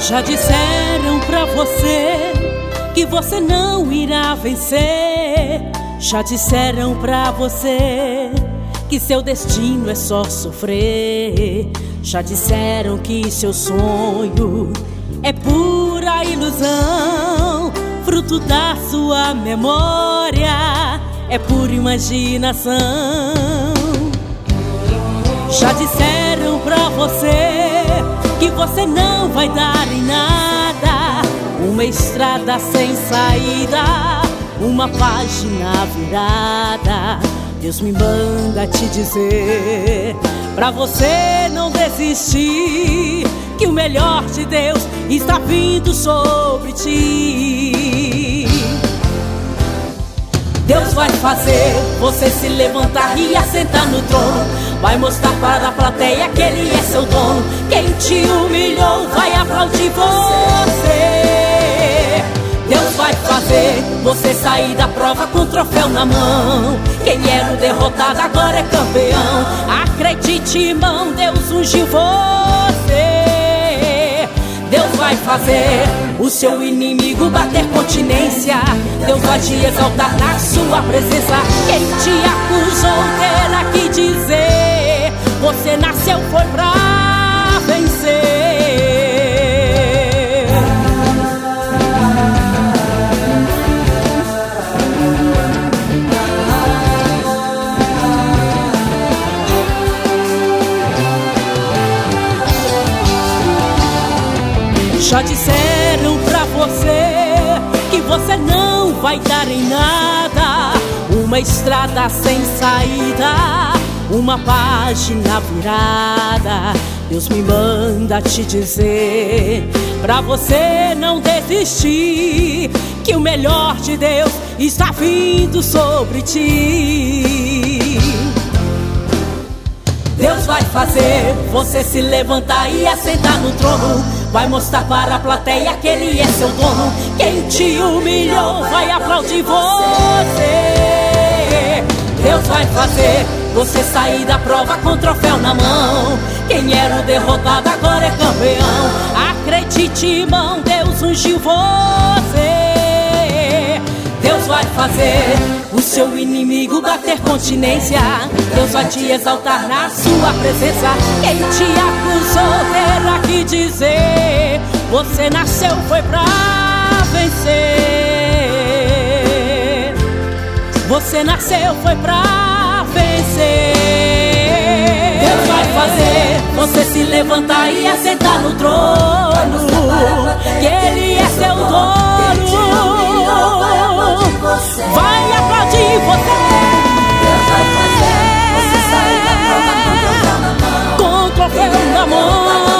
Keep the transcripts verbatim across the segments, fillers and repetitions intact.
Já disseram pra você que você não irá vencer. Já disseram pra você que seu destino é só sofrer. Já disseram que seu sonho é pura ilusão, fruto da sua memória, é pura imaginação. Já disseram pra você que você não vai dar em nada, uma estrada sem saída, uma página virada. Deus me manda te dizer pra você não desistir, que o melhor de Deus está vindo sobre ti. Deus vai fazer você se levantar e assentar no trono, vai mostrar para a plateia que Ele é seu dono. Quem te humilhou vai aplaudir você. Deus vai fazer você sair da prova com o troféu na mão. Quem era o derrotado agora é campeão. Acredite, irmão, Deus ungiu você. Deus vai fazer o seu inimigo bater continência. Deus vai te exaltar na sua presença. Quem te acusou terá que dizer: você nasceu foi pra vencer. Já disseram pra você que você não vai dar em nada, uma estrada sem saída, uma página virada. Deus me manda te dizer pra você não desistir, que o melhor de Deus está vindo sobre ti. Deus vai fazer você se levantar e assentar no trono, vai mostrar para a plateia que Ele é seu dono. Quem te humilhou vai aplaudir você. Deus vai fazer você sair da prova com o troféu na mão. Quem era o derrotado agora é campeão. Acredite, irmão, Deus ungiu você. Deus vai fazer o seu inimigo bater continência. Deus vai te exaltar na sua presença. Quem te acusou terá que dizer: você nasceu foi pra vencer. Você nasceu foi pra vencer. Deus vai fazer você se levantar e assentar no trono, que Ele é seu dono. Vai aplaudir você. Deus vai fazer você sair da prova com o troféu na mão.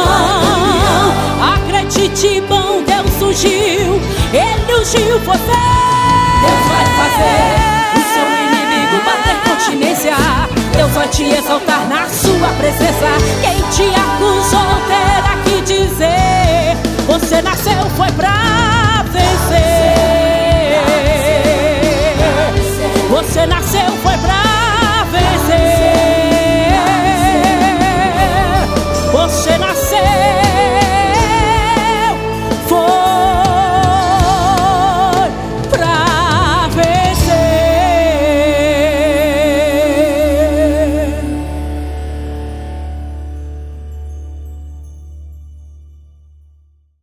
Acredite, irmão, Deus ungiu, Ele ungiu você. Deus vai fazer o seu inimigo bater continência. Deus vai te exaltar na sua presença. Quem te acusou terá que dizer: você nasceu foi pra vencer.